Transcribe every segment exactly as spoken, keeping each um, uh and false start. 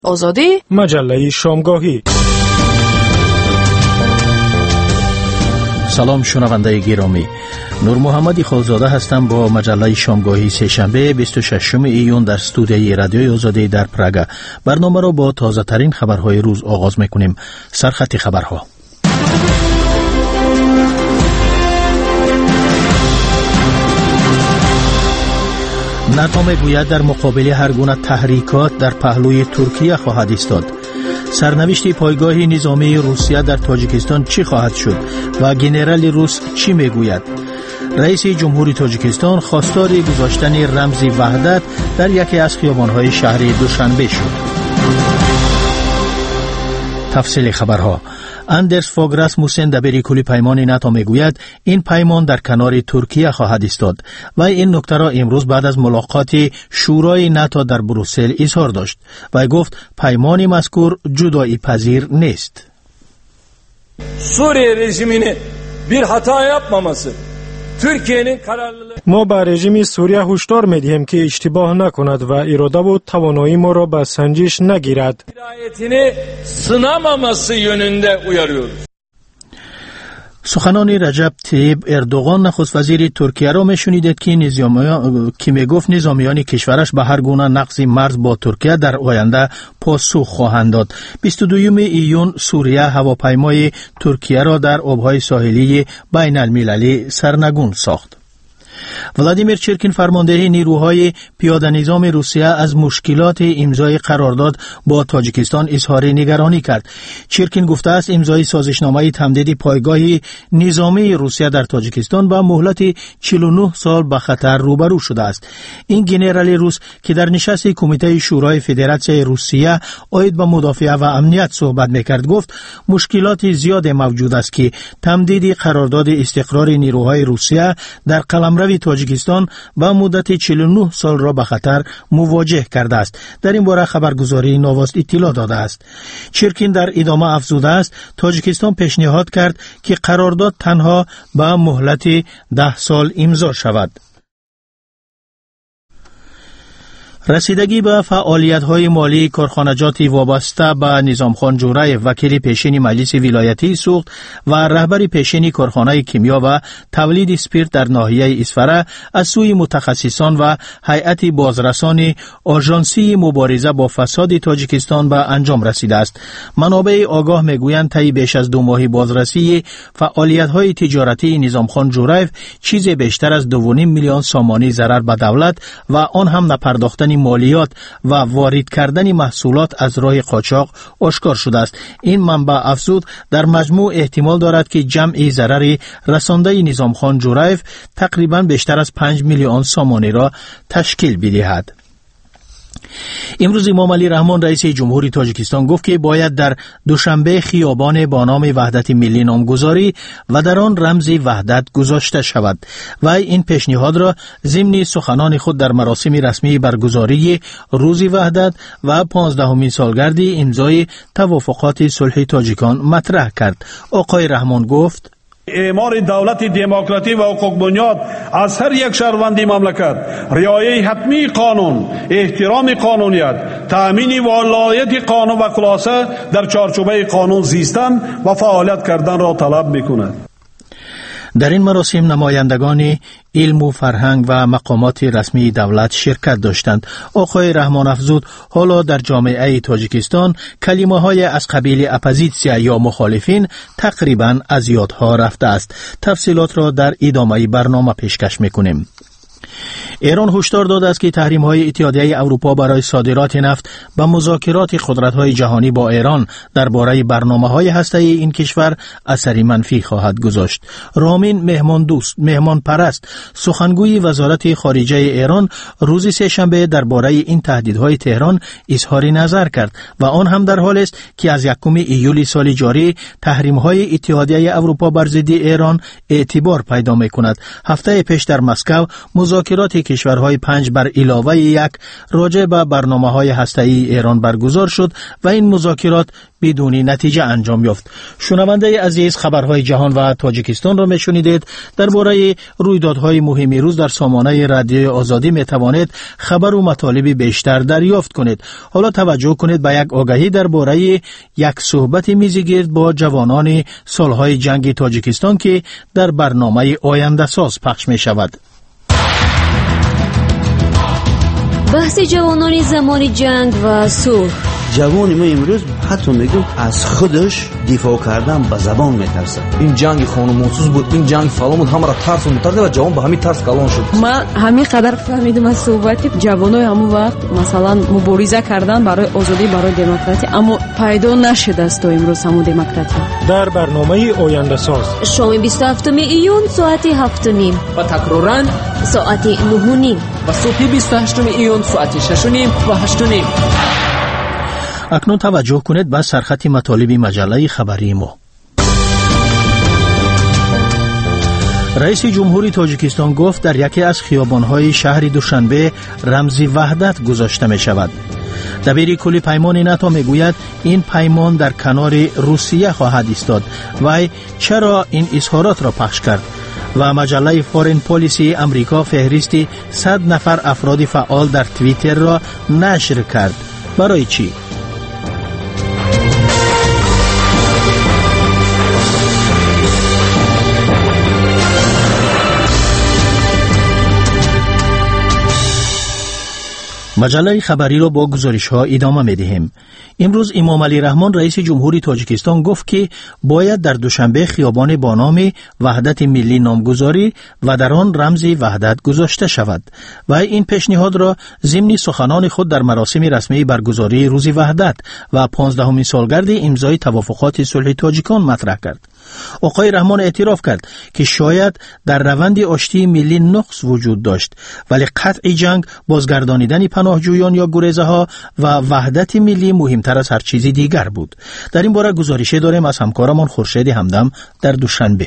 آزادی مجله شامگاهی. سلام شنونده گرامی، نور محمدی خالزاده هستم با مجله شامگاهی سه‌شنبه بیست و ششم ایون در استودیوی رادیوی آزادی در پراگ. برنامه را با تازه ترین خبرهای روز آغاز میکنیم. سرخط خبرها. ناتو میگوید در مقابل هر گونه تحریکات در پهلوی ترکیه خواهد ایستاد. سرنوشت پایگاه نظامی روسیه در تاجیکستان چی خواهد شد و ژنرال روس چی میگوید؟ رئیس جمهوری تاجیکستان خواستار گذاشتن رمز وحدت در یکی از خیابان‌های شهر دوشنبه شد. تفصیل خبرها. اندرس فاگ راسموسن دبیر کل پیمان ناتو میگوید این پیمان در کنار ترکیه خواهد ایستاد و این نکته را امروز بعد از ملاقات شورای ناتو در بروسل اظهار داشت و گفت پیمان مذکور جدایی پذیر نیست. سوریه رژیمinin bir hata yapmaması Türkiye'nin kararlılığı. ما به رژیم سوریه هشدار میدهیم که اشتباه نکند و اراده و توانایی ما را به سنجش نگیرد. dirayetini sınamaması yönünde uyarıyoruz. سخنان رجب طیب اردوغان نخست وزیر ترکیه را میشنیدید که نظامیان که میگفت نظامیان کشورش به هر گونه نقض مرز با ترکیه در آینده پاسخ خواهند داد. بیست و دوم ایون سوریه هواپیمای ترکیه را در آبهای ساحلی بین المللی سرنگون ساخت. ولادیمیر چرکین فرمانده نیروهای پیاده نظام روسیه از مشکلات امضای قرارداد با تاجیکستان اظهار نگرانی کرد. چرکین گفته است امضای سازشنامه تمدید پایگاه نظامی روسیه در تاجیکستان با مهلت چهل و نه سال به خطر روبرو شده است. این ژنرال روس که در نشست کمیته شورای فدراسیون روسیه عاید به مدافعه و امنیت صحبت میکرد گفت مشکلات زیاد موجود است که تمدید قرارداد استقرار نیروهای روسیه در قلمرو تاجیکستان با مدت چهل و نه سال را به خطر مواجه کرده است. در این باره خبرگزاری نوواست اطلاع داده است. چرکین در ادامه افزوده است تاجیکستان پیشنهاد کرد که قرارداد تنها با مهلت ده سال امضا شود. رسیدگی به فعالیت‌های مالی کارخانجات وابسته به نظامخان جورایف وکیل پیشین مجلس ولایتی سوخت و رهبر پیشین کارخانه کیمیا و تولید اسپریت در ناحیه اسفره از سوی متخصصان و هیئت بازرسان آژانسی مبارزه با فساد تاجیکستان به انجام رسیده است. منابع آگاه میگویند طی بیش از دو ماه بازرسی فعالیت‌های تجارتی نظامخان جورایف چیزی بیشتر از دو و نیم میلیون سامانی ضرر به دولت و آن هم نپرداختن مالیات و وارد کردن محصولات از راه قاچاق آشکار شده است. این منبع افزود در مجموع احتمال دارد که جمع ضرر رسانده نظامخان جورایف تقریبا بیشتر از پنج میلیون سامانی را تشکیل بدهد. امروز امام علی رحمان رئیس جمهوری تاجیکستان گفت که باید در دوشنبه خیابان با نام وحدت ملی نامگذاری و در آن رمز وحدت گذاشته شود و این پیشنهاد را ضمن سخنان خود در مراسم رسمی برگزاری روز وحدت و پانزدهمین سالگرد امضای توافقات صلح تاجیکان مطرح کرد. آقای رحمان گفت اعمار دولت دموکراتی و حقوق بنیاد از هر یک شهروند مملکت، رعایت حتمی قانون، احترام قانونیت، تأمین ولایت قانون و خلاصه در چارچوبه قانون زیستن و فعالیت کردن را طلب می‌کند. در این مراسم نمایندگان علم و فرهنگ و مقامات رسمی دولت شرکت داشتند. آقای رحمان افزود حالا در جامعه تاجیکستان کلمه های از قبیل اپوزیسیا یا مخالفین تقریبا از یادها رفته است. تفصیلات را در ادامه برنامه پیشکش میکنیم. ایران هشدار داده است که تحریم‌های اتحادیه اروپا برای صادرات نفت به مذاکرات قدرت‌های جهانی با ایران درباره برنامه‌های هسته‌ای این کشور اثری منفی خواهد گذاشت. رامین مهمان دوست مهمان پرست سخنگوی وزارت خارجه ایران روز سه‌شنبه درباره این تهدیدهای تهران اظهار نظر کرد و آن هم در حالی است که از یکم ایول سال جاری تحریم‌های اتحادیه اروپا بر ضد ایران اعتبار پیدا می‌کند. هفته پیش در مسکو مذاکرات مذاکرات کشورهای پنج بر علاوه یک راجع به برنامه‌های هسته‌ای ایران برگزار شد و این مذاکرات بدون نتیجه انجام یافت. شنونده عزیز، خبرهای جهان و تاجیکستان را میشنیدید. درباره رویدادهای مهم روز در سامانه رادیو آزادی می توانید خبر و مطالب بیشتر دریافت کنید. حالا توجه کنید به یک آگهی درباره یک صحبت میزگرد با جوانان سالهای جنگ تاجیکستان که در برنامه آینده ساز پخش می شود. بحث جوانان زمان جنگ و صلح. جوان ما امروز حتی میگم از خودش دفاع کردن به زبان میترسه. این جنگ خانمانسوز بود، این جنگ فلان بود، همه را ترس می‌ترده و جوان به همین ترس کلان شد. من همین قدر فهمیدم از صحبت جوانای همون وقت مثلا مبارزه کردن برای آزادی، برای دموکراسی، اما پیدا نشده است تا امروز همون دموکراسی. در برنامه آینده ساز شام بیست و هفتم ایون ساعت هفت و نیم و تکرارن ساعت نه و نیم و صبح بیست و هشتم ایون ساعت شش و نیم و هشت و نیم. اکنون توجه کنید به سرخط مطالب مجله خبری ما. رئیس جمهوری تاجیکستان گفت در یکی از خیابان‌های شهر دوشنبه رمز وحدت گذاشته می شود. دبیر کل پیمان ناتو می گوید این پیمان در کنار روسیه خواهد ایستاد و چرا این اظهارات را پخش کرد؟ و مجله فورین پالیسی امریکا فهرستی صد نفر افراد فعال در توییتر را نشر کرد. برای چی؟ مجله خبری را با گزارش ها ادامه می دهیم. امروز امام علی رحمان رئیس جمهوری تاجیکستان گفت که باید در دوشنبه خیابان با نام وحدت ملی نامگذاری و در آن رمز وحدت گذاشته شود و این پیشنهاد را ضمن سخنان خود در مراسم رسمی برگزاری روز وحدت و پانزدهمین سالگرد امضای توافقات صلح تاجیکان مطرح کرد. آقای رحمان اعتراف کرد که شاید در روند آشتی ملی نقص وجود داشت، ولی قطع جنگ، بازگردانیدن پناهجویان یا گریزه ها و وحدت ملی مهمتر از هر چیزی دیگر بود. در این باره گزارشی داریم از همکارمان خورشید همدم در دوشنبه.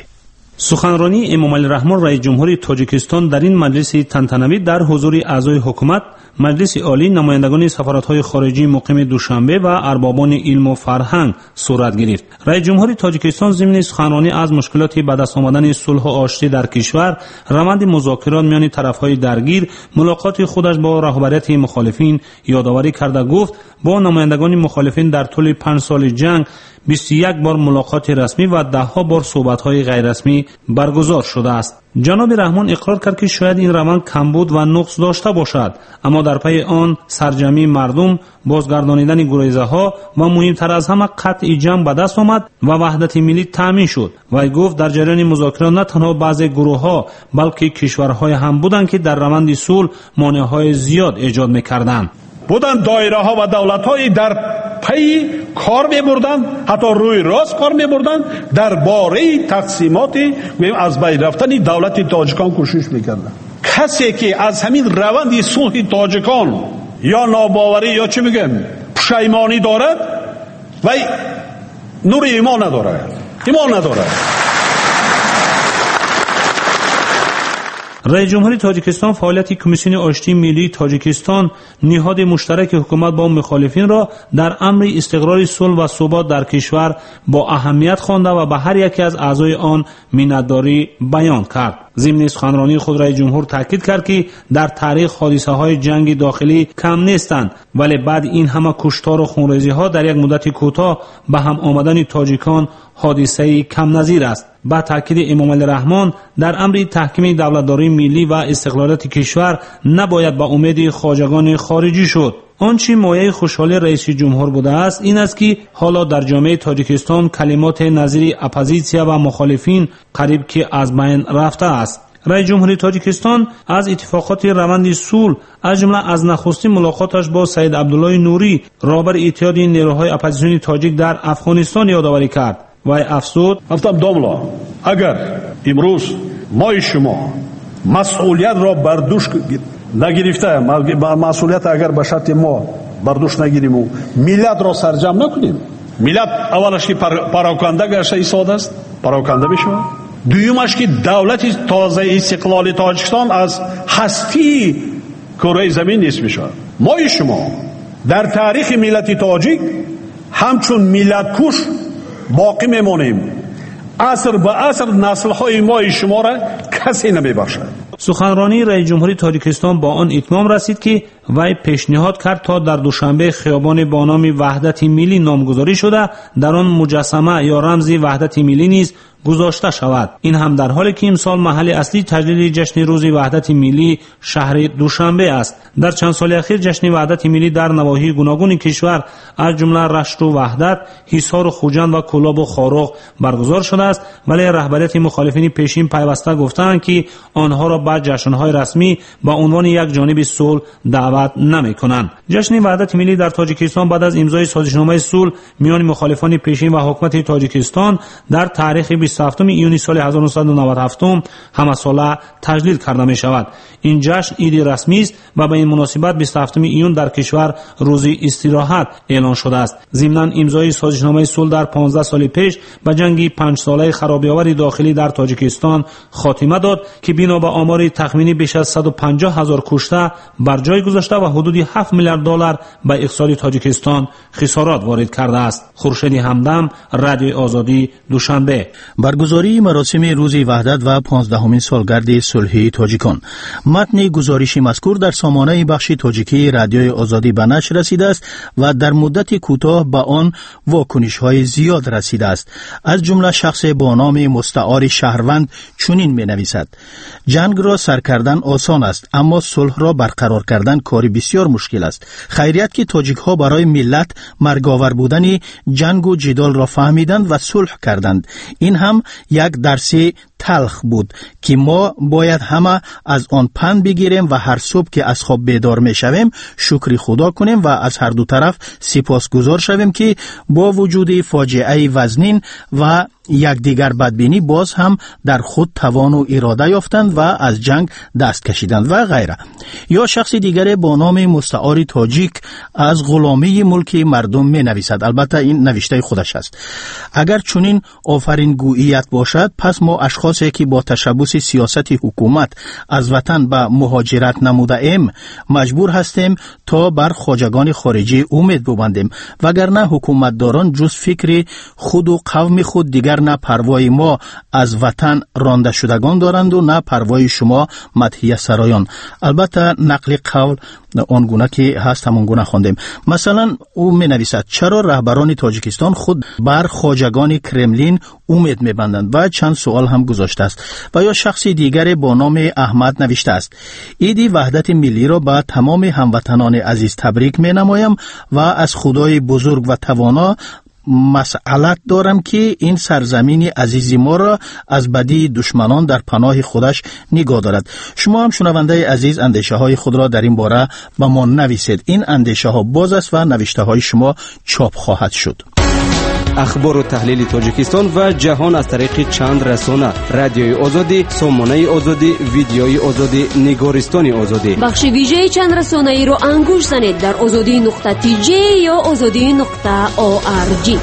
سخنرانی امام علی رحمان رئیس جمهوری تاجیکستان در این مجلس تنتنوی در حضور اعضای حکومت، مجلس عالی، نمایندگان سفارت‌های خارجی مقیم دوشنبه و اربابان علم و فرهنگ صورت گرفت. رئیس جمهوری تاجیکستان ضمن سخنرانی از مشکلات به دست آمدن صلح و آشتی در کشور، روند مذاکرات میان طرف‌های درگیر، ملاقات خودش با رهبریت مخالفین یادآوری کرده گفت با نمایندگان مخالفین در طول پنج سال جنگ بیست و یک بار ملاقات رسمی و ده ها بار صحبت‌های غیر رسمی برگزار شده است. جناب رحمان اقرار کرد که شاید این روند کمبود و نقص داشته باشد، اما در پی آن سرجمی مردم، بازگردانیدن گریزه ها و مهمتر از همه قطع جنگ به دست آمد و وحدت ملی تامین شد. و گفت در جریان مذاکرات نه تنها بعضی گروه ها بلکه کشورهای هم بودند که در روند صلح مانع‌های زیاد ایجاد می‌کردند. بودن دایره ها و دولت های در پی کار می بردن، حتی روی راست کار می بردن، در باره تقسیمات از بین رفتن دولت تاجیکان کوشش می کردن. کسی که از همین روند صلح تاجیکان یا ناباوری یا چی میگم پشیمانی دارد و نور ایمان ندارد، ایمان ندارد. رئیس جمهوری تاجیکستان فعالیت کمیسیون آشتی ملی تاجیکستان، نهاد مشترک حکومت با مخالفین را در امر استقرار صلح و ثبات در کشور با اهمیت خوانده و به هر یکی از اعضای آن منتداری بیان کرد. ضمن سخنرانی خود رئیس جمهور تاکید کرد که در تاریخ حادثه های جنگ داخلی کم نیستند، ولی بعد این همه کشتار و خونریزی ها در یک مدت کوتاه به هم آمدن تاجیکان حادثه کم نظیر است. با تاکید امام علی رحمان در امر تحکیم دولتداری ملی و استقلالیت کشور نباید با امید خواجگان خارجی شد. آنچه مایه خوشحالی رئیس جمهور بوده است این است که حالا در جامعه تاجیکستان کلمات نظیر اپوزیسیا و مخالفین قریب که از بین رفته است. رئیس جمهوری تاجیکستان از اتفاقات روند صلح از جمله از نخستین ملاقاتش با سید عبدالله نوری رهبر اتحاد نیروهای اپوزیسیونی تاجیک در افغانستان یادآوری کرد و افزود: گفتم داملا اگر امروز ما شما مسئولیت را بر دوش نگرفته، مسئولیت اگر به شرط ما بر دوش نگیریم و ملت را سرجم نکنیم، ملت اولش که پراکنده گشته ایستاده است، پراکنده بشود. دویمش که دولت تازه استقلال تاجیکستان از هستی کره زمین نیست میشه. ما شما در تاریخ ملت تاجیک همچون ملت کش باقی میمونیم. عصر به عصر نسل های ما شما را کسی نمیبخشد. سخنرانی رئیس جمهوری تاجیکستان با آن اتمام رسید که وی پیشنهاد کرد تا در دوشنبه خیابان با نام وحدت ملی نامگذاری شده در آن مجسمه یا رمز وحدت ملی نیز گذاشته شود. این هم در حالی که امسال محل اصلی تجلیل جشن روز وحدت ملی شهر دوشنبه است. در چند سال اخیر جشن وحدت ملی در نواحی گوناگون کشور از جمله رشت و وحدت، حصار و خوجند و کلاب و خاروق برگزار شده است، ولی رهبریت مخالفین پیشین پیوسته گفتند که آنها را به جشن‌های رسمی با عنوان یک جانب صلح دعوت نمی‌کنند. جشن وحدت ملی در تاجیکستان بعد از امضای سازشنامه صلح میان مخالفان پیشین و حکومت تاجیکستان در تاریخ بیست و هفتم ایونی سال هزار و نهصد و نود و هفت همه ساله تجلیل کرده می شود. این جشن عید رسمی است و به این مناسبت بیست و هفتم ایون در کشور روز استراحت اعلان شده است. ضمناً امضای سازشنامه صلح در پانزده سال پیش به جنگ پنج ساله خرابی‌آور داخلی در تاجیکستان خاتمه داد که بنا به آمار تخمینی بیش از صد و پنجاه هزار کشته بر جای گذاشته و حدود هفت میلیارد دلار به اقتصاد تاجیکستان خسارات وارد کرده است. خورشید همدم، رادیو آزادی، دوشنبه. برگزاری مراسم روز وحدت و پانزدهمین سالگرد صلحی تاجیکان. متن گزارش مذکور در سامانه بخش تاجیکی رادیوی آزادی به نشر رسیده است و در مدت کوتاه به آن واکنش‌های زیاد رسیده است. از جمله شخص با نام مستعار شهروند چنین می‌نویسد: جنگ را سر کردن آسان است، اما صلح را برقرار کردن کاری بسیار مشکل است. خیریت که تاجیک‌ها برای ملت مرگاور بودن جنگ و جدال را فهمیدند و صلح کردند. این هم یک درس تلخ بود که ما باید همه از آن پند بگیریم و هر صبح که از خواب بیدار می شویم شکر خدا کنیم و از هر دو طرف سپاسگزار شویم که با وجود فاجعه وزنین و یک دیگر بدبینی باز هم در خود توان و اراده یافتند و از جنگ دست کشیدند و غیره. یا شخص دیگر با نام مستعار تاجیک از غلامی ملک مردم می نویسد. البته این نوشته خودش است. اگر چنین آفرین گوییت باشد، پس ما اشخاصی که با تشبث سیاست حکومت از وطن به مهاجرت نموده ایم مجبور هستیم تا بر خواجگان خارجی امید ببندیم، وگرنه حکومتداران جز فکر خود و قوم خود دیگر نه پروای ما از وطن رانده شدگان دارند و نه پروای شما مدحیه سرایان. البته نقل قول آنگونه که هست همون گونه خواندیم. مثلا او می نویسد: چرا رهبران تاجیکستان خود بر خواجگان کرملین امید می بندند؟ و چند سوال هم گذاشته است. و یا شخص دیگر با نام احمد نوشته است: عید وحدت ملی را به تمام هموطنان عزیز تبریک می نمایم و از خدای بزرگ و توانا مسئلت دارم که این سرزمین عزیزی ما را از بدی دشمنان در پناه خودش نگاه دارد. شما هم شنونده عزیز اندیشه های خود را در این باره به ما نویسید. این اندیشه ها باز است و نوشته های شما چاپ خواهد شد. اخبار و تحلیل تاجیکستان و جهان از طریق چند رسانه: رادیوی آزادی، سامانه آزادی، ویدیوی آزادی، نگارستان آزادی. بخش ویژه چند رسانه ای رو انگوش زنید در آزادی نقطه تی جی یا آزادی نقطه او آر جی.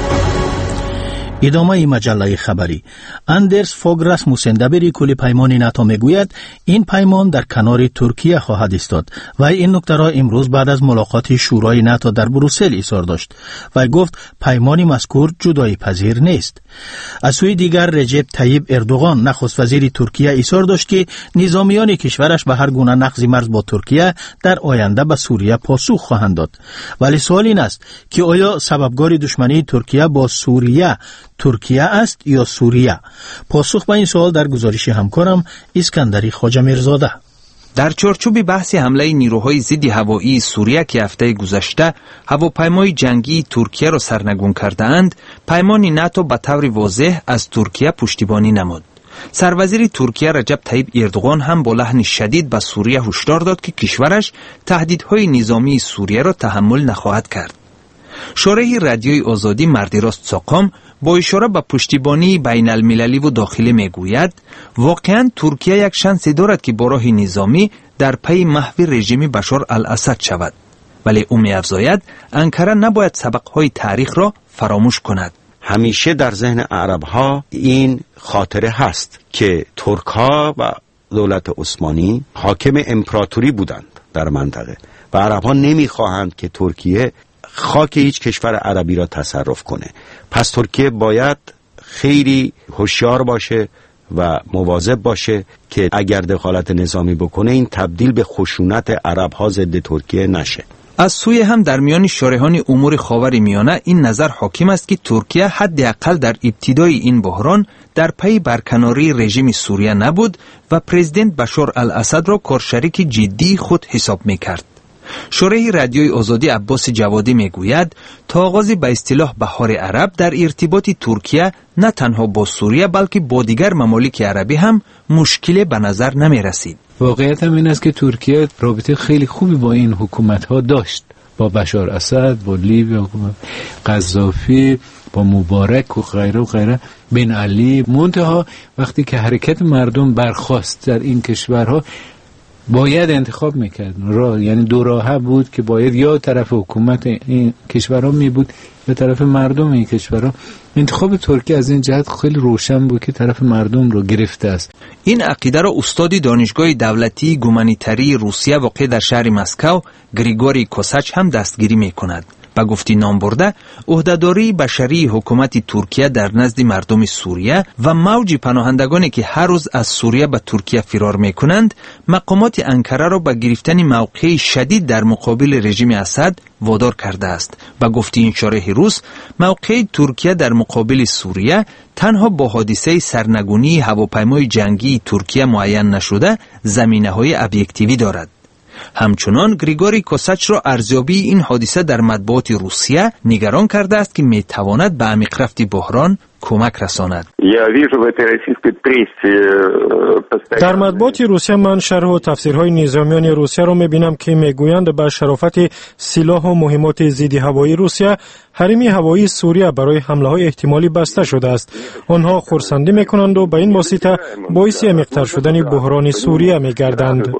ادامه مجله خبری. اندرس فوگ راسموسن دبیر کل پیمان ناتو میگوید این پیمان در کنار ترکیه خواهد ایستاد و این نکته را امروز بعد از ملاقات شورای ناتو در بروسل اظهار داشت و گفت پیمان مذکور جدایی پذیر نیست. از سوی دیگر رجب طیب اردوغان نخست وزیر ترکیه اظهار داشت که نظامیان کشورش به هر گونه نقض مرز با ترکیه در آینده به سوریه پاسخ خواهند داد. ولی سوال این است که آیا سببگار دشمنی ترکیه با سوریه ترکیه است یا سوریه؟ پاسخ به این سوال در گزارش همکارم اسکندری خواجه میرزاده. در چارچوب بحث حمله نیروهای ضد هوایی سوریه که هفته گذشته هواپیمای جنگی ترکیه را سرنگون کرده‌اند، پیمان ناتو به طور واضح از ترکیه پشتیبانی نمود. سروزیر ترکیه رجب طیب اردوغان هم با لحن شدید به سوریه هشدار داد که کشورش تهدیدهای نظامی سوریه را تحمل نخواهد کرد. شارح رادیوی آزادی مردی راست ساقام با اشاره به پشتیبانی بین المللی و داخلی میگوید واقعا ترکیه یک شانس دارد که با راه نظامی در پی محو رژیم بشار الاسد شود، ولی او می‌افزاید انکره نباید سبقهای تاریخ را فراموش کند. همیشه در ذهن عرب ها این خاطره هست که ترک ها و دولت عثمانی حاکم امپراتوری بودند در منطقه و عرب ها نمیخواهند که ترکیه خاک هیچ کشور عربی را تصرف کنه. پس ترکیه باید خیلی هوشیار باشه و مواظب باشه که اگر دخالت نظامی بکنه این تبدیل به خشونت عرب ها ضد ترکیه نشه. از سوی هم در میان شارحان امور خاور میانه این نظر حاکم است که ترکیه حداقل در ابتدای این بحران در پی برکناری رژیم سوریه نبود و پرزیدنت بشار الاسد را کارشریک جدی خود حساب میکرد. شارح رادیوی آزادی عباس جوادی میگوید تا آغاز به اصطلاح بهار عرب در ارتباط ترکیه نه تنها با سوریه بلکه با دیگر ممالک عربی هم مشکل به نظر نمی رسید. واقعیت هم این است که ترکیه رابطه خیلی خوبی با این حکومت ها داشت، با بشار اسد، با لیبی، قذافی، با مبارک و غیره و غیره، بن علی. منتها وقتی که حرکت مردم برخاست در این کشورها باید انتخاب میکرد راه، یعنی دو راه بود که باید یا طرف حکومت این کشورها می بود یا طرف مردم این کشورها. انتخاب ترکیه از این جهت خیلی روشن بود که طرف مردم رو گرفته است. این عقیده را استاد دانشگاه دولتی گومانیتری روسیه واقع در شهر مسکو گریگوری کوساچ هم دستگیری میکند. با گفتی نام برده عهدهداری بشری حکومت ترکیه در نزد مردم سوریه و موج پناهندگانی که هر روز از سوریه به ترکیه فرار میکنند مقامات انکره را به گرفتن موقعی شدید در مقابل رژیم اسد وادار کرده است. با گفتی این شارح روس موقع ترکیه در مقابل سوریه تنها با حادثه سرنگونی هواپیمای جنگی ترکیه معین نشده زمینه‌های ابجکتیوی دارد. همچنان گریگوری کوساچ را ارزیابی این حادثه در مطبوعات روسیه نگران کرده است که میتواند به عمیق‌رفت بحران کمک رساند. در مطبوعات روسیه من شرح و تفسیرهای نظامیان روسیه را میبینم که میگویند به شرافت سلاح و مهمات ضد هوایی روسیه حریم هوایی سوریه برای حمله های احتمالی بسته شده است. آنها خرسندی میکنند و به این واسطه باعث عمیق‌تر شدن بحران سوریه میگردند.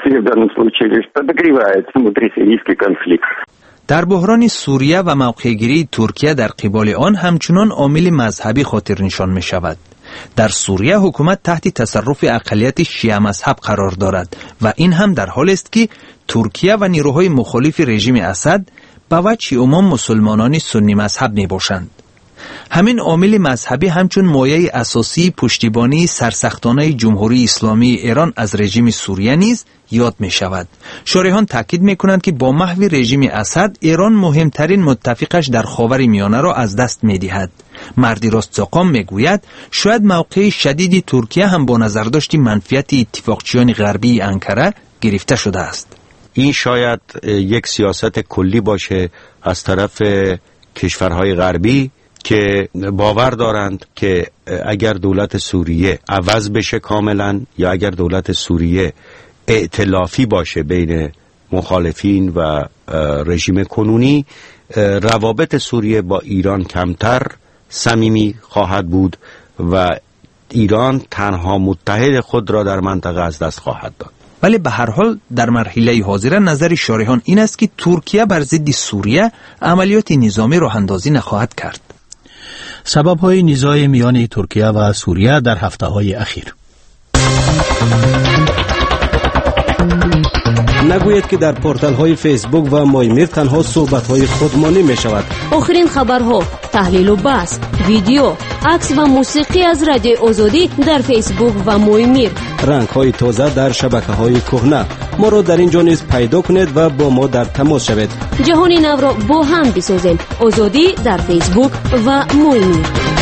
در بحران سوریه و موقعگیری ترکیه در قبال آن همچنان عامل مذهبی خاطر نشان می شود. در سوریه حکومت تحت تصرف اقلیت شیعه مذهب قرار دارد و این هم در حالی است که ترکیه و نیروهای مخالف رژیم اسد به وجه عموم مسلمانان سنی مذهب می باشند. همین عامل مذهبی همچون مایه اساسی پشتیبانی سرسختانه جمهوری اسلامی ایران از رژیم سوریه نیز یاد می شود. شارحان تاکید می کنند که با محو رژیم اسد ایران مهمترین متفقش در خاور میانه را از دست می دهد. مردی راستقام می گوید شاید موقع شدید ترکیه هم با نظرداشت منفیت اتفاقچیان غربی انکره گرفته شده است. این شاید یک سیاست کلی باشه از طرف کشورهای غربی که باور دارند که اگر دولت سوریه عوض بشه کاملا یا اگر دولت سوریه ائتلافی باشه بین مخالفین و رژیم کنونی، روابط سوریه با ایران کمتر صمیمی خواهد بود و ایران تنها متحد خود را در منطقه از دست خواهد داد. ولی به هر حال در مرحله حاضر نظر شارحان این است که ترکیه بر ضد سوریه عملیات نظامی راه اندازی نخواهد کرد. سبب‌های نزاع میان ترکیه و سوریه در هفته‌های اخیر. نگوید که در پورتال‌های فیسبوک و مایمیر تنها صحبت‌های خودمانی می‌شود. آخرین خبرها، تحلیل و بحث، ویدیو، عکس و موسیقی از رادیوی آزادی در فیسبوک و مایمیر. رنگ‌های تازه در شبکه‌های کهنه. ما را در اینجا نیز پیدا کنید و با ما در تماس شوید. جهان نو را با هم بسازیم. آزادی در فیسبوک و مایمیر.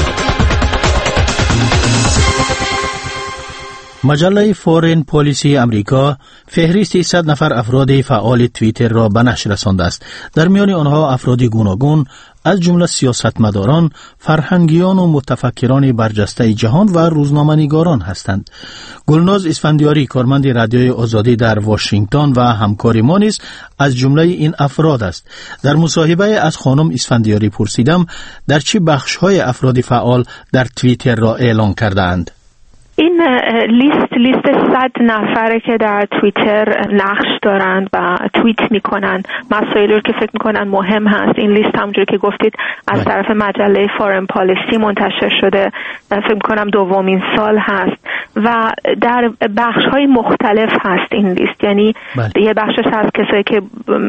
مجله فورین پالیسی امریکا فهرستی صد نفر افراد فعال توییتر را به نشر رسانده است. در میان آنها افراد گوناگون از جمله سیاستمداران، فرهنگیان و متفکران برجسته جهان و روزنامه‌نگاران هستند. گلناز اسفندیاری کارمند رادیوی آزادی در واشنگتن و همکار ما نیز از جمله این افراد است. در مصاحبه از خانم اسفندیاری پرسیدم در چه بخش‌های افراد فعال در توییتر را اعلان کرده‌اند. این لیست لیست صد نفره که در توییتر نقش دارند و توییت میکنن مسائلی رو که فکر میکنن مهم هست. این لیست همونجوری که گفتید از طرف مجله فارن پالیسی منتشر شده، فکر میکنم دومین سال هست و در بخش‌های مختلف هست این لیست. یعنی بله. یه بخشش هست کسایی که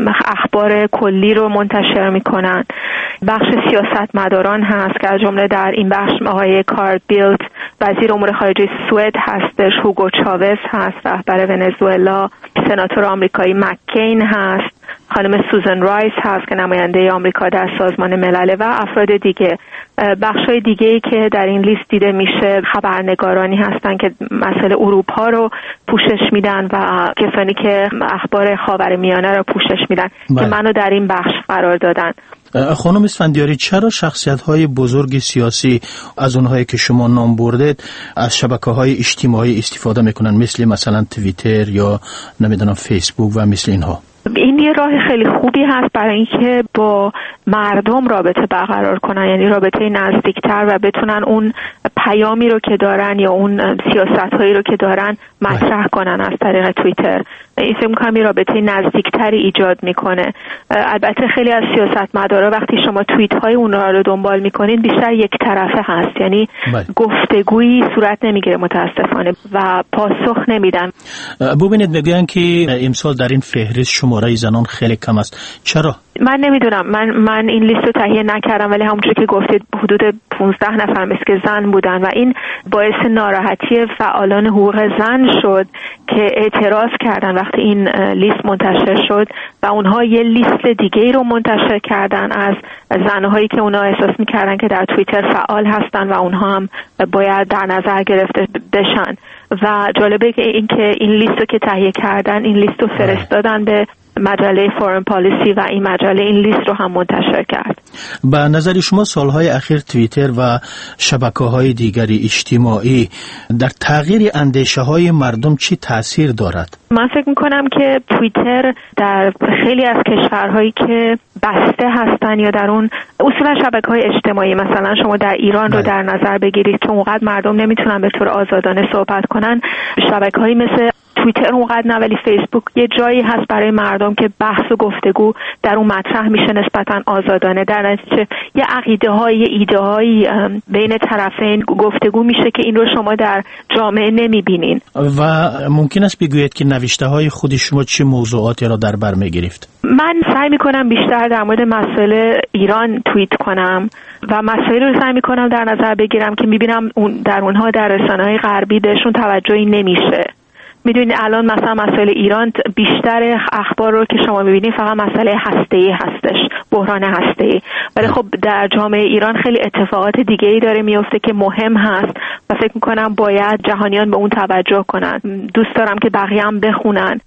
اخبار کلی رو منتشر میکنن، بخش سیاستمداران هست که از جمله در این بخش آقای کارل بیلت وزیر امور خارجه سوئد هستش، هوگو چاوز هست رهبر ونزوئلا، سناتور آمریکایی مککین هست، خانم سوزان رایس هست که نماینده آمریکا در سازمان ملل و افراد دیگه. بخشای دیگه‌ای که در این لیست دیده میشه خبرنگارانی هستن که مسئله اروپا رو پوشش میدن و کسانی که اخبار خاورمیانه رو پوشش میدن که منو در این بخش قرار دادن. خانم اسفندیاری، چرا شخصیت‌های بزرگ سیاسی از اونهایی که شما نام بردید از شبکه‌های اجتماعی استفاده میکنن، مثل مثلا توییتر یا نمیدونم فیسبوک و مثل اینها؟ این یه راه خیلی خوبی هست برای اینکه با مردم رابطه برقرار کنن، یعنی رابطه نزدیکتر و بتونن اون پیامی رو که دارن یا اون سیاست‌هایی رو که دارن مطرح کنن از طریق توییتر. این فکر می‌کنم یه رابطه نزدیکتری ایجاد میکنه. البته خیلی از سیاستمدارا وقتی شما توییت‌های اونها رو دنبال میکنین بیشتر یک طرفه هست، یعنی بله. گفتگویی صورت نمیگیره متاسفانه و پاسخ نمیدن. ببینید میگن که امسال در این فهرست شماره زنان خیلی کم است. چرا؟ من نمیدونم، من من این لیست رو تهیه نکردم، ولی همونجوری که گفتید حدود پانزده نفر مثل که زن بودن و این باعث ناراحتی فعالان حقوق زن شد که اعتراض کردن وقتی این لیست منتشر شد و اونها یه لیست دیگه رو منتشر کردن از زنهایی که اونها احساس میکردن که در توییتر فعال هستن و اونها هم باید در نظر گرفته بشن. و جالبه که این که این لیست رو که تهیه کردن این لیست رو فرستادن به مجله فارن پالیسی و این مجله این لیست رو هم منتشر کرد. به نظر شما سالهای اخیر توییتر و شبکه‌های دیگری اجتماعی در تغییر اندیشه‌های مردم چی تأثیر دارد؟ من فکر می‌کنم که توییتر در خیلی از کشورهایی که بسته هستن یا در اون اصولا شبکه‌های اجتماعی، مثلا شما در ایران رو در نظر بگیرید چون اونقدر مردم نمیتونن به طور آزادانه صحبت کنن، شبکه‌هایی مثل توییتر اونقدر نه، ولی فیسبوک یه جایی هست برای مردم که بحث و گفتگو در اون مطرح میشه نسبتاً آزادانه. در نتیجه یه عقیده های یه ایده هایی بین طرفین گفتگو میشه که این رو شما در جامعه نمیبینین. و ممکن است بگویید که نوشته های خود شما چه موضوعاتی را در بر میگرفت؟ من سعی میکنم بیشتر در مورد مسئله ایران توییت کنم و مسائلی رو سعی میکنم در نظر بگیرم که میبینم اون در اونها در رسانه‌های غربی بهشون توجهی نمیشه. میدونید الان مثلا مسئله ایران بیشتر اخبار رو که شما میبینید فقط مسئله هسته‌ای هستش، بحران هسته‌ای، ولی خب در جامعه ایران خیلی اتفاقات دیگه‌ای داره میفته که مهم هست و فکر میکنم باید جهانیان به اون توجه کنن. دوست دارم که بقیه هم بخونن.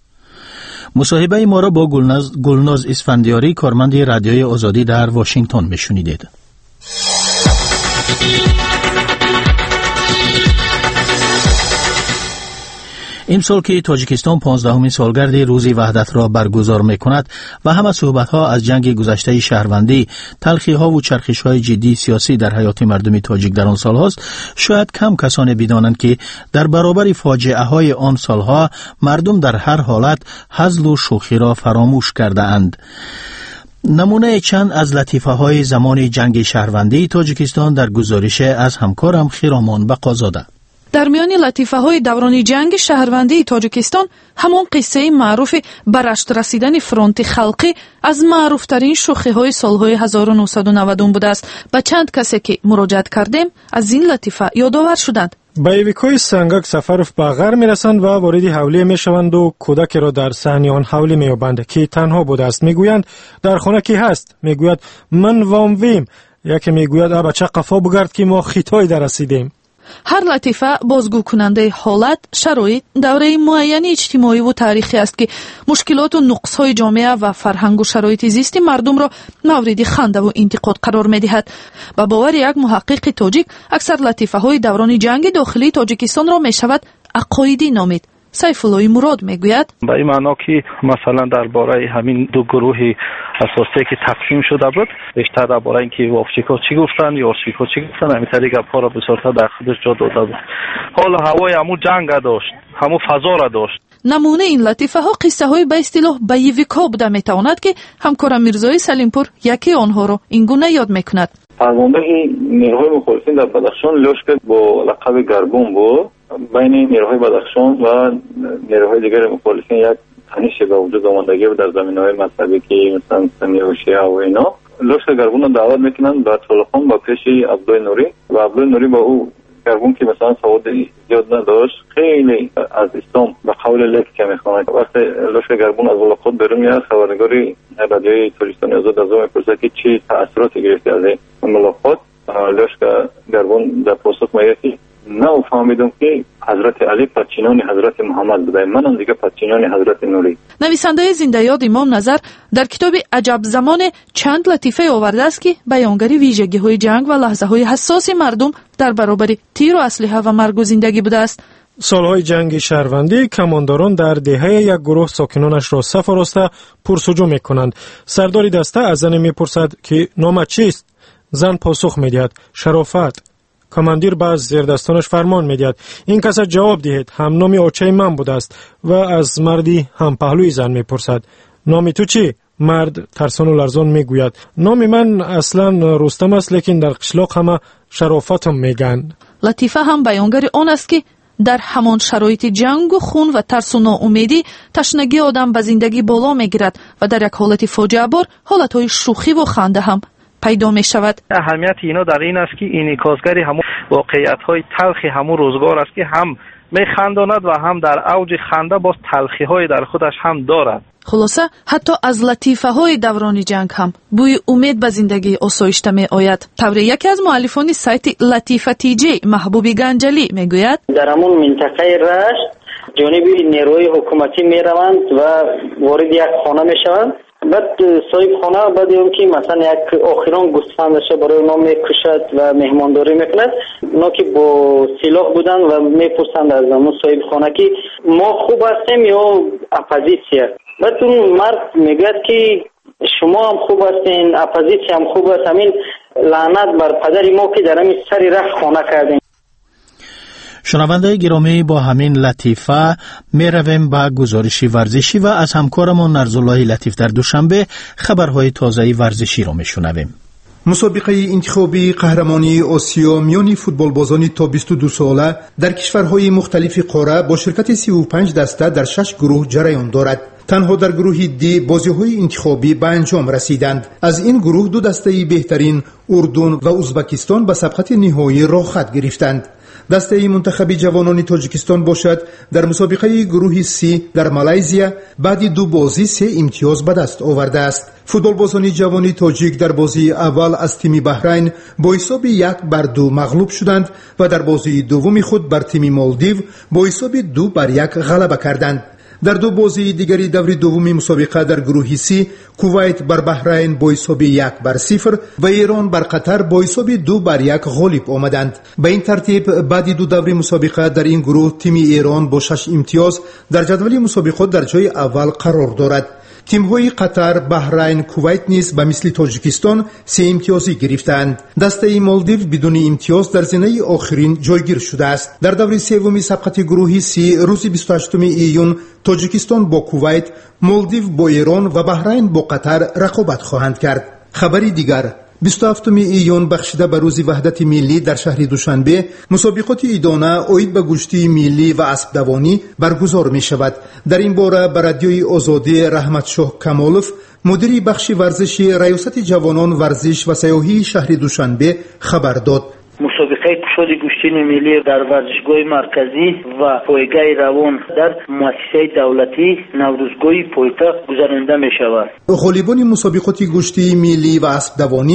مصاحبه ما را با گلناز, گلناز اسفندیاری کارمند رادیوی آزادی در واشنگتن میشنیدید. امسال که تاجیکستان پانزدهمین سالگرد روز وحدت را برگزار می‌کند و همه صحبت‌ها از جنگ گذشته شهروندی، تلخی‌ها و چرخش‌های جدی سیاسی در حیات مردم تاجیک در آن سال‌هاست، شاید کم کسانی بدانند که در برابر فاجعه‌های آن سال‌ها مردم در هر حالت هزل و شوخی را فراموش کرده‌اند. نمونه چند از لطیفه‌های زمان جنگ شهروندی تاجیکستان در گزارش از همکارم خیرامان بقازاده. در میان لطیفه های دوران جنگ شهروندی تاجیکستان همان قصه معروف برشت رسیدن فرانت خلقی از معروفترین شوخی های سالهای هزار و نهصد و نود بود است. با چند کسی که مراجعت کردیم از این لطیفه یادآور شدند. بایویک‌های سنگک سفرف به غر میرسند و وارد حوله میشوند و کودک را در صحنه آن حوله مییابند که تنها بوده است. میگویند در خانه کی هست؟ میگوید من وامویم. یکی میگوید ابا چه قفا بگرد که ما خطایی در رسیدیم. هر لطیفه بازگو کننده حالت، شرایط، دوره معین اجتماعی و تاریخی است که مشکلات و نقص‌های جامعه و فرهنگ و شرایط زیستی مردم را مورد خنده و انتقاد قرار می‌دهد. با باور یک محقق تاجیک، اکثر لطیفه‌های دوران جنگ داخلی تاجیکستان را می‌شود عقایدی نامید. сайфуллои мурод мегӯяд: ба ин маъно ки масалан дар бораи ҳамин ду гурӯҳи асосие ки тақсим шуда буд, бештар дар бораи ин ки вовчико чӣ гуфтанд, ёрчико чӣ гуфтанд, ҳамин тариқ гапҳоро бисёртар дар худаш ҷо дода буд. ҳоло ҳавои ҳамун ҷанга дошт, ҳамун фазоро дошт. намунаи ин латифаҳо қиссаҳои ба истилоҳ боевико буда метавонад ки ҳамкорам Мирзои Салимпур яке онҳоро ин гуна ёд мекунад. фармондаи нерӯҳои мухолифин дар Бадахшон Лёшка бо лақаби Гарбун буд. байни нерӯҳои Бадахшон ва нерӯҳои дигари мухолифин як таниши ба вуҷуд омадагӣ буд дар заминаҳои мазҳабӣ ки мисалан Сунниҳо Шиа ва ино. Лёшка Гарбунро даъват мекунанд ба Толухон ба пеши Абдуллои Нурӣ ва Абдуллои Нурӣ ба ӯ Гарбун ки مثلا سواد زیاد نداشت خیلی از اسلام به قول لکه میخواد. وقتی لشکر گربون از ملاقات بیرون میاد خبرنگاری رادیوی تاجیکستان آزاد از اون میپرسه که چی تأثیراتی گرفتی از این ملاقات. لشکر گربون در پاسخ میگه که نه فهمیدم که حضرت علی پادچینان حضرت محمد بوده، منم دیگه پادچینان حضرت نوری. نویسنده زنده یاد امام نظر در کتاب عجب زمان چند لطیفه آورده است که بیانگری ویژگی‌های جنگ و لحظه‌های حساس مردم در برابر تیر و اسلحه و مرگ و زندگی بوده است. سالهای جنگ شهروندی کمانداران در دهه یک گروه ساکنانش را صف آراسته پرسجو میکنند. سردار دسته از زن میپرسد که نام چیست؟ زن پاسخ میدهد شرافت. کماندیر به زیردستانش فرمان میدهد این کس جواب دهید هم نام آچه من بوده است و از مردی هم پهلوی زن میپرسد نام تو چی؟ مرد ترسان و لرزان میگوید نام من اصلا رستم است لیکن در قشلاق همه شرافتم میگن. لطیفه هم بیانگر آن است که در همان شرایط جنگ و خون و ترس و ناامیدی تشنگی آدم به زندگی بالا میگیرد و در یک حالت فاجعه بار حالتهای شوخی و خنده هم پیدا می شود. اهمیت اینا در این است که انعکاسگری همون واقعیت‌های تلخ همون روزگار است که هم میخنداند و هم در اوج خنده باز تلخی‌های در خودش هم دارد. خلاصه حتی از لطیفه‌های دوران جنگ هم بوی امید به زندگی آسایشته می آید. طور یکی از مؤلفان سایت لطیفه تی جی محبوبی گنجلی میگوید در همون منطقه رشت جانبی نیروی حکومتی می روند و وارد یک خانه می شوند. بعد صاحب خانه بعد اون که مثلا یک آخران گوسفندش برای ما میکشد و مهمانداری میکند. اونا که با سلاح بودن و میپرسند از اون صاحب خانه که ما خوب هستیم یا اپوزیسیا. بعد اون مرد میگه که شما هم خوب هستین، اپوزیسیا هم خوب است. همین لعنت بر پدر ما که در همین سری رخ خانه کردیم. شنونده گرامی با همین لطیفه می رویم به گزارشی ورزشی و از همکارمون نرزالله لطیف در دوشنبه خبرهای تازه ورزشی را می شنویم. مسابقه انتخابی قهرمانی آسیا میان فوتبالبازان تا بیست و دو ساله در کشورهای مختلف قاره با شرکت سی و پنج دسته در شش گروه جریان دارد. تنها در گروه دی بازی‌های انتخابی به انجام رسیدند. از این گروه دو دسته بهترین اردن و ازبکستان به سبقت نهایی راه خط گرفتند. دسته منتخب جوانان تاجیکستان باشد در مسابقه گروه سی در مالزیا بعد دو بازی سه امتیاز به دست آورده است. فوتبالبازان جوان تاجیک در بازی اول از تیم بحرین با حساب یک بر دو مغلوب شدند و در بازی دوم خود بر تیم مالدیو با حساب دو بر یک غلبه کردند. در دو بازی دیگری دور دوم مسابقه در گروه سی کویت بر بحرین با حساب یک بر صفر و ایران بر قطر با حساب دو بر یک غالب آمدند. به این ترتیب بعد دو دور مسابقه در این گروه تیم ایران با شش امتیاز در جدول مسابقات در جای اول قرار دارد. تیم‌های قطر، بحرین، کویت نیز به مثل تاجیکستان سه امتیازی گرفتند. دسته مالدیو بدون امتیاز در زینه آخرین جایگیر شده است. در دور سوم سبقت گروه سی روز بیست و هشتم ایون تاجیکستان با کویت، مالدیو با ایران و بحرین با قطر رقابت خواهند کرد. خبری دیگر بیست و هفتم ایون بخشیده به روز وحدت ملی در شهر دوشنبه مسابقات ایدانه اوید به گشتی ملی و اسب دوانی برگزار می شود. در این باره به رادیوی آزادی رحمت شاه کمالوف مدیر بخش ورزشی ریاست جوانان ورزش و سیاحی شهر دوشنبه خبر داد. مسابقه کشاد گوشتین ملی در ورزشگاه مرکزی و پایگاه روان در مؤسسه دولتی نوروزگاه پایتخت گذرانده می شود. غالبان مسابقات گوشتی ملی و اسب دوانی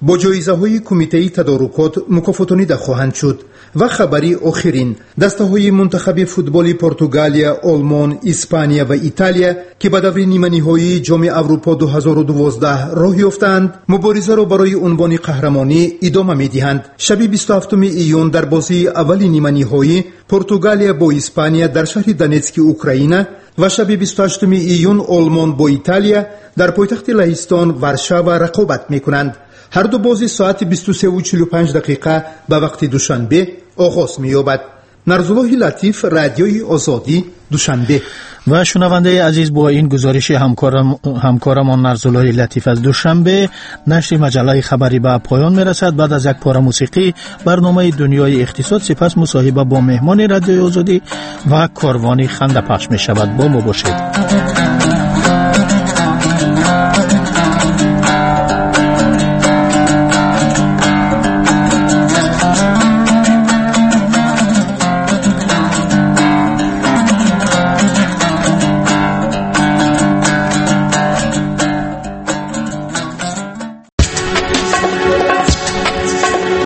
با جایزه های کمیته تدارکات مکافاتانیده خواهند شد. و خبری آخرین، دسته های منتخب فوتبال پرتغالیا، آلمان، اسپانیا و ایتالیا که به دور نیمه نهایی جام اروپا دو هزار و دوازده راه یافتند، مبارزه را برای عنوان قهرمانی ادامه می‌دهند. شب بیست و هفتم ایون در بازی اول نیمه نهایی پرتغالیا با اسپانیا در شهر دونتسک اوکراین و شب بیست و هشتم ایون آلمان با ایتالیا در پایتخت لهستان ورشاوا رقابت می‌کنند. هر دو بازی ساعت بیست و سه و چهل و پنج دقیقه به وقت دوشنبه آغاز می‌یابد. نرزالله لطیف، رادیوی آزادی، دوشنبه. و شنونده عزیز، با این گزارش همکارم همکارمان نرزالله لطیف از دوشنبه، نشر مجله خبری به پایان میرسد. بعد از یک پاره موسیقی برنامه دنیای اقتصاد، سپس مصاحبه با مهمان رادیوی آزادی و کاروانی خنده پخش می شود. با ما باشید.